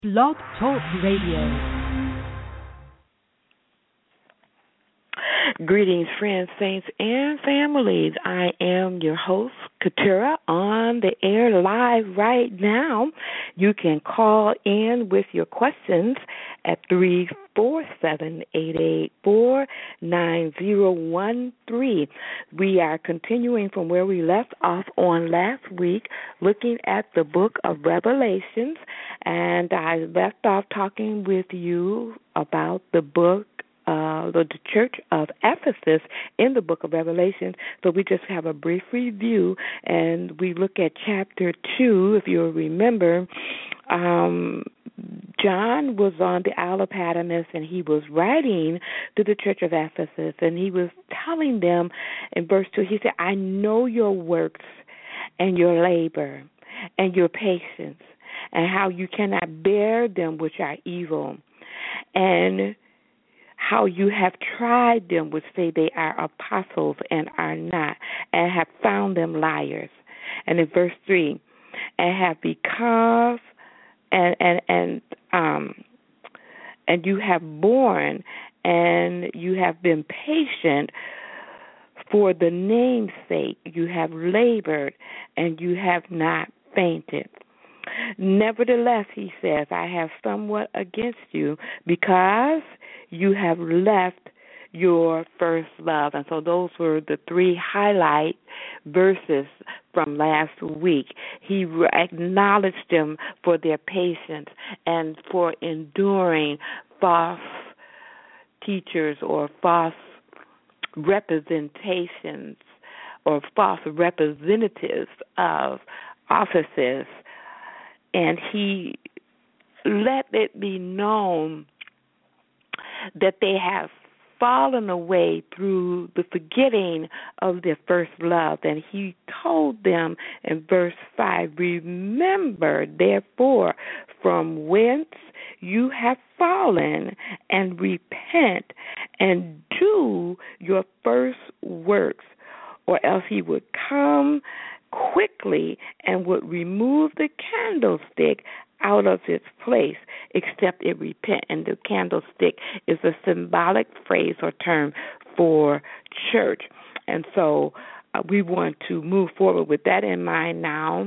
Blog Talk Radio. Greetings, friends, saints, and families. I am your host, Katura, on the air live right now. You can call in with your questions at 347-884-9013. We are continuing from where we left off on last week, looking at the book of Revelations, and I left off talking with you about the book the Church of Ephesus in the book of Revelation. So we just have a brief review, and we look at chapter 2. If you'll remember, John was on the Isle of Patmos, and he was writing to the Church of Ephesus, and he was telling them in verse 2, he said, I know your works and your labor and your patience, and how you cannot bear them which are evil, and how you have tried them which say they are apostles and are not, and have found them liars. And in verse 3, and have become and you have borne and you have been patient for the name's sake. You have labored and you have not fainted. Nevertheless, he says, I have somewhat against you, because you have left your first love. And so those were the three highlight verses from last week. He acknowledged them for their patience and for enduring false teachers or false representations or false representatives of offices. And he let it be known that they have fallen away through the forgetting of their first love. And he told them in verse 5, remember, therefore, from whence you have fallen, and repent, and do your first works, or else he would come quickly and would remove the candlestick out of its place, except it repent. And the candlestick is a symbolic phrase or term for church. And so we want to move forward with that in mind now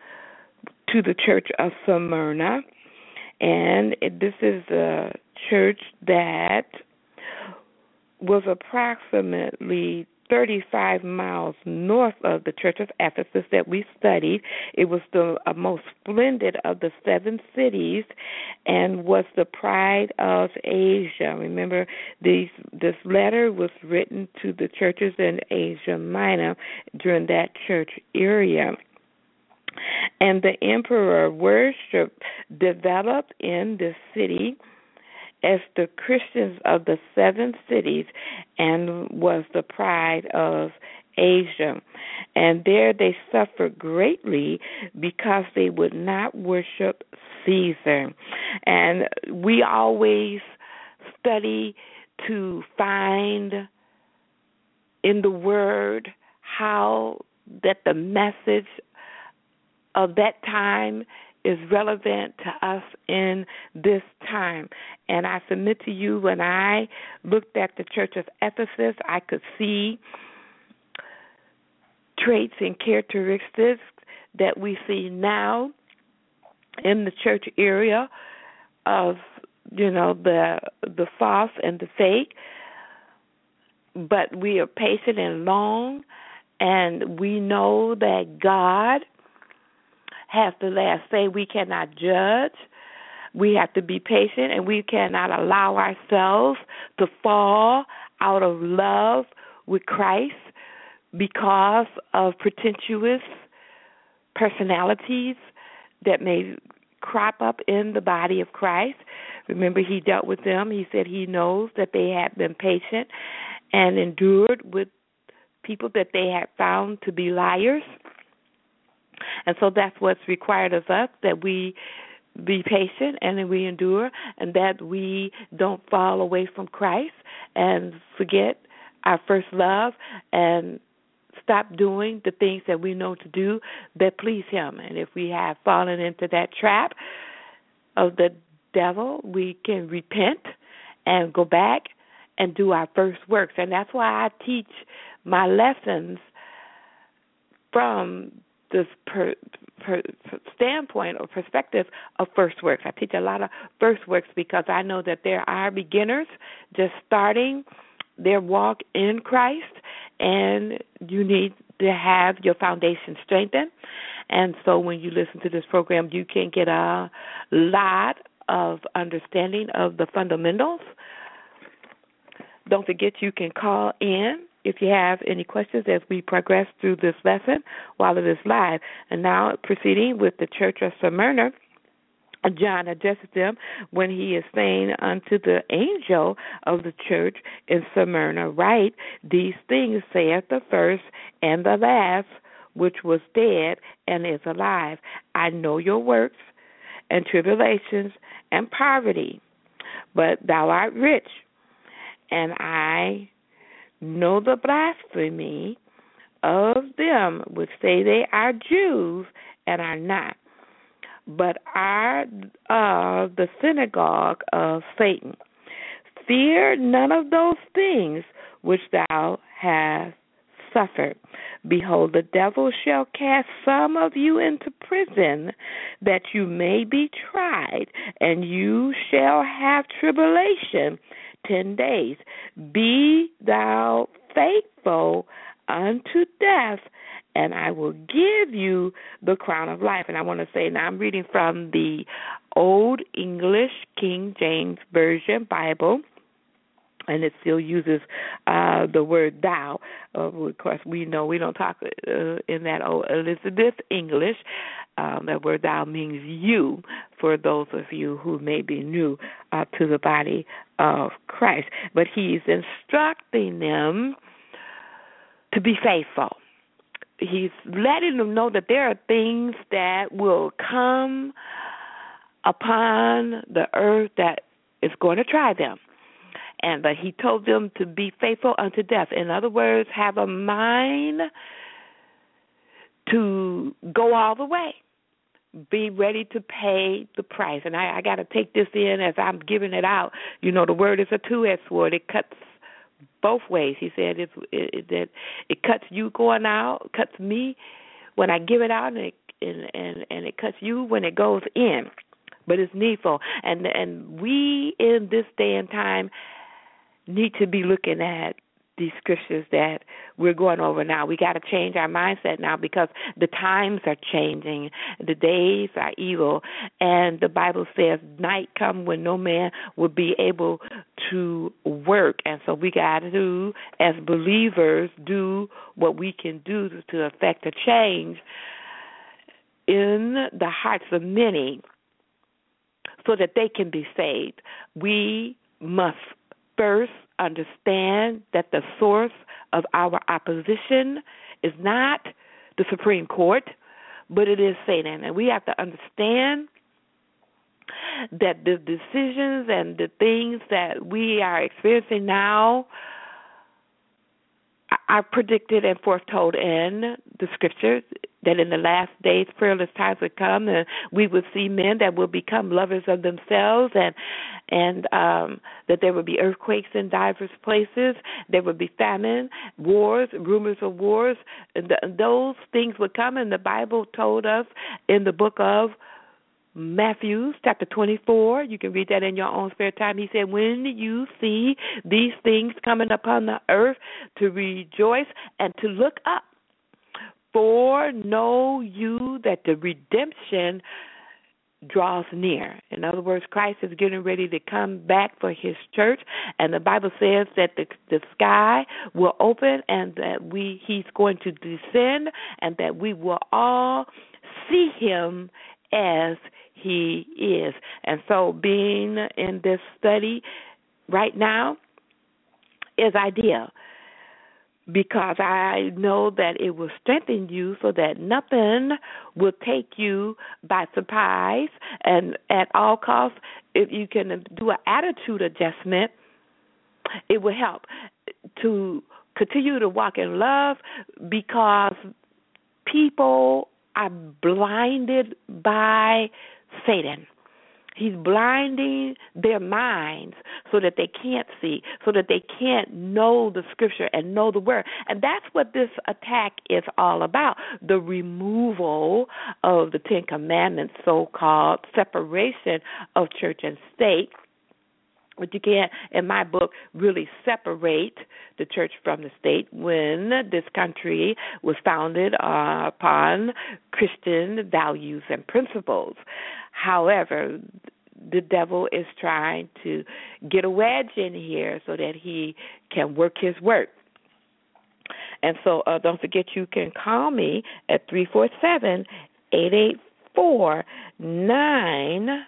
to the church of Smyrna. And this is a church that was approximately 35 miles north of the Church of Ephesus that we studied. It was the most splendid of the 7 cities and was the pride of Asia. Remember, this letter was written to the churches in Asia Minor during that church area. And the emperor worship developed in the city as the Christians of the 7 cities, and was the pride of Asia. And there they suffered greatly because they would not worship Caesar. And we always study to find in the Word how that the message of that time is relevant to us in this time. And I submit to you, when I looked at the Church of Ephesus, I could see traits and characteristics that we see now in the church area of, the false and the fake. But we are patient and long, and we know that God has the last say. We cannot judge. We have to be patient, and we cannot allow ourselves to fall out of love with Christ because of pretentious personalities that may crop up in the body of Christ. Remember, he dealt with them. He said he knows that they had been patient and endured with people that they had found to be liars. And so that's what's required of us, that we be patient and that we endure, and that we don't fall away from Christ and forget our first love and stop doing the things that we know to do that please him. And if we have fallen into that trap, of the devil, we can repent and go back and do our first works. And that's why I teach my lessons from this standpoint or perspective of first works. I teach a lot of first works because I know that there are beginners just starting their walk in Christ, and you need to have your foundation strengthened. And so when you listen to this program, you can get a lot of understanding of the fundamentals. Don't forget you can call in if you have any questions as we progress through this lesson while it is live. And now proceeding with the Church of Smyrna, John addresses them when he is saying unto the angel of the church in Smyrna, write, these things saith the first and the last, which was dead and is alive. I know your works and tribulations and poverty, but thou art rich, and I know the blasphemy of them which say they are Jews and are not, but are the synagogue of Satan. Fear none of those things which thou hast suffered. Behold, the devil shall cast some of you into prison, that you may be tried, and you shall have tribulation 10 days. Be thou faithful unto death, and I will give you the crown of life. And I want to say, now I'm reading from the Old English King James Version Bible, and it still uses the word thou. Of course, we know we don't talk in that old Elizabeth English. That word thou means you, for those of you who may be new to the body of Christ. But he's instructing them to be faithful. He's letting them know that there are things that will come upon the earth that is going to try them. But he told them to be faithful unto death. In other words, have a mind to go all the way. Be ready to pay the price. And I got to take this in as I'm giving it out. You know, the word is a two-edged sword. It cuts both ways. He said that it cuts you going out, cuts me when I give it out, and it cuts you when it goes in. But it's needful. And we in this day and time need to be looking at these scriptures that we're going over now. We got to change our mindset now because the times are changing. The days are evil. And the Bible says night come when no man will be able to work. And so we got to, as believers, do what we can do to affect a change in the hearts of many so that they can be saved. We must first understand that the source of our opposition is not the Supreme Court, but it is Satan. And we have to understand that the decisions and the things that we are experiencing now are predicted and foretold in the scriptures, that in the last days perilous times would come, and we would see men that will become lovers of themselves, and that there would be earthquakes in diverse places, there would be famine, wars, rumors of wars. Those things would come, and the Bible told us in the book of Matthew, chapter 24, you can read that in your own spare time. He said, when you see these things coming upon the earth, to rejoice and to look up. For know you that the redemption draws near. In other words, Christ is getting ready to come back for his church, and the Bible says that the sky will open and that he's going to descend and that we will all see him as he is. And so being in this study right now is ideal, because I know that it will strengthen you so that nothing will take you by surprise. And at all costs, if you can do an attitude adjustment, it will help to continue to walk in love, because people are blinded by Satan. He's blinding their minds so that they can't see, so that they can't know the scripture and know the word. And that's what this attack is all about, the removal of the Ten Commandments, so-called separation of church and state. But you can't, in my book, really separate the church from the state when this country was founded upon Christian values and principles. However, the devil is trying to get a wedge in here so that he can work his work. And so don't forget, you can call me at 347-884-9013,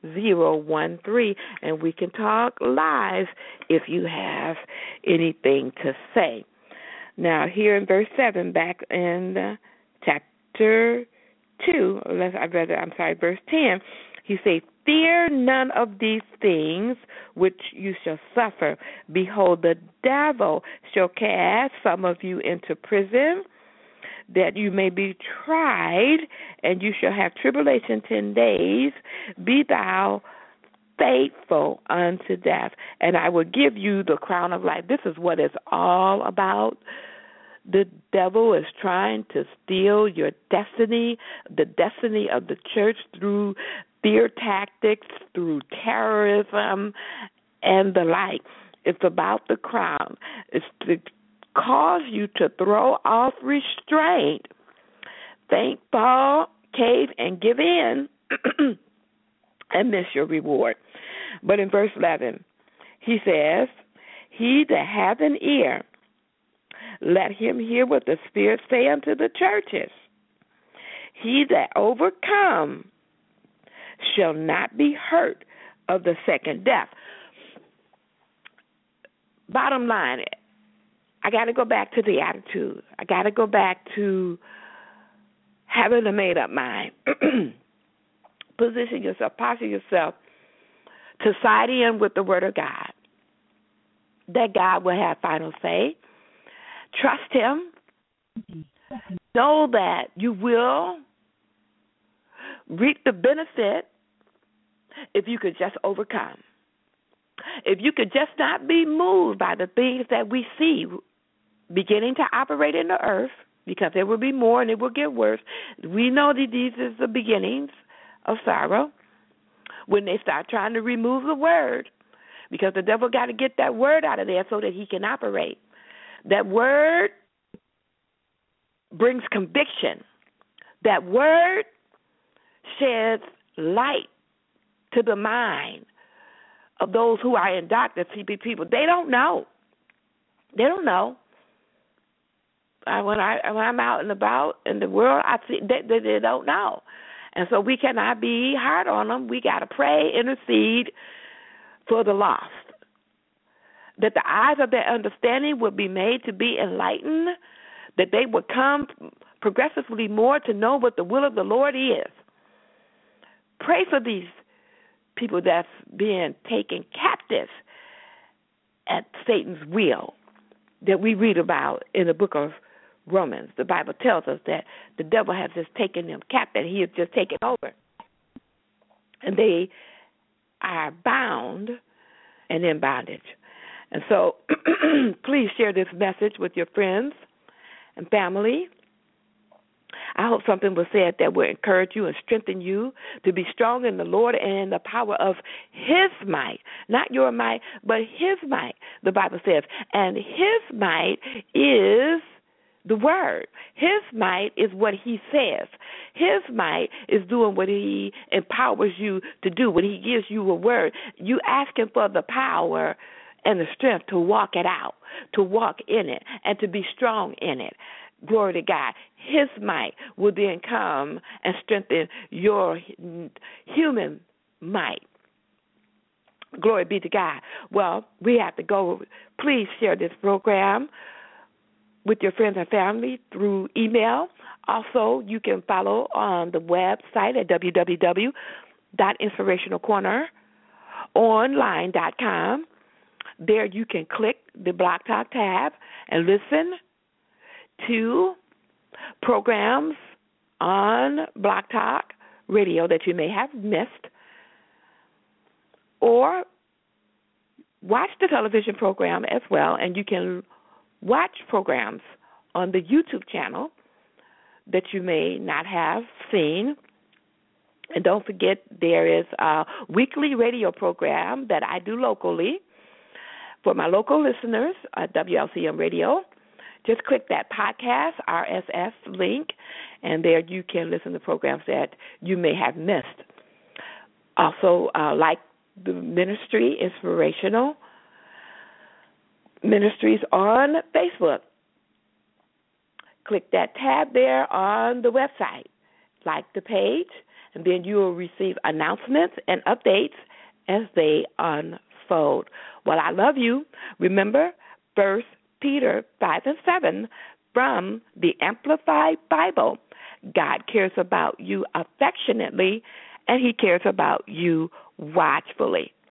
and we can talk live if you have anything to say. Now, here in verse 7, back in chapter 2, verse 10, he says, "Fear none of these things which you shall suffer. Behold, the devil shall cast some of you into prison, that you may be tried, and you shall have tribulation 10 days. Be thou faithful unto death, and I will give you the crown of life." This is what it's all about. The devil is trying to steal your destiny, the destiny of the church, through fear tactics, through terrorism, and the like. It's about the crown. It's to cause you to throw off restraint, think, fall, cave, and give in, and miss your reward. But in verse 11, he says, "He that hath an ear, let him hear what the Spirit say unto the churches. He that overcome shall not be hurt of the second death." Bottom line, I got to go back to the attitude. I got to go back to having a made-up mind. Position yourself, posture yourself to side in with the Word of God, that God will have final say. Trust Him. Know that you will reap the benefit if you could just overcome. If you could just not be moved by the things that we see beginning to operate in the earth, because there will be more and it will get worse. We know that these is the beginnings of sorrow when they start trying to remove the word, because the devil got to get that word out of there so that he can operate. That word brings conviction. That word sheds light to the mind of those who are in darkness, people. They don't know. They don't know. When I'm out and about in the world, I see they don't know. And so we cannot be hard on them. We got to pray, intercede for the lost, that the eyes of their understanding will be made to be enlightened, that they will come progressively more to know what the will of the Lord is. Pray for these people that's being taken captive at Satan's will, that we read about in the book of Romans. The Bible tells us that the devil has just taken them captive. He has just taken over. And they are bound and in bondage. And so please share this message with your friends and family. I hope something was said that will encourage you and strengthen you to be strong in the Lord and in the power of His might. Not your might, but His might, the Bible says. And His might is the Word. His might is what He says. His might is doing what He empowers you to do. When He gives you a word, you ask Him for the power and the strength to walk it out, to walk in it, and to be strong in it. Glory to God. His might will then come and strengthen your human might. Glory be to God. Well, we have to go. Please share this program with your friends and family through email. Also, you can follow on the website at www.inspirationalcorneronline.com. There you can click the Blog Talk tab and listen to programs on Blog Talk Radio that you may have missed. or watch the television program as well, and you can watch programs on the YouTube channel that you may not have seen. And don't forget, there is a weekly radio program that I do locally for my local listeners at WLCM Radio. Just click that podcast, RSS link, and there you can listen to programs that you may have missed. Also, like the ministry, Inspirational Ministries on Facebook. Click that tab there on the website. Like the page, and then you will receive announcements and updates as they unfold. Well, I love you. Remember 1 Peter 5 and 7 from the Amplified Bible. God cares about you affectionately, and he cares about you watchfully.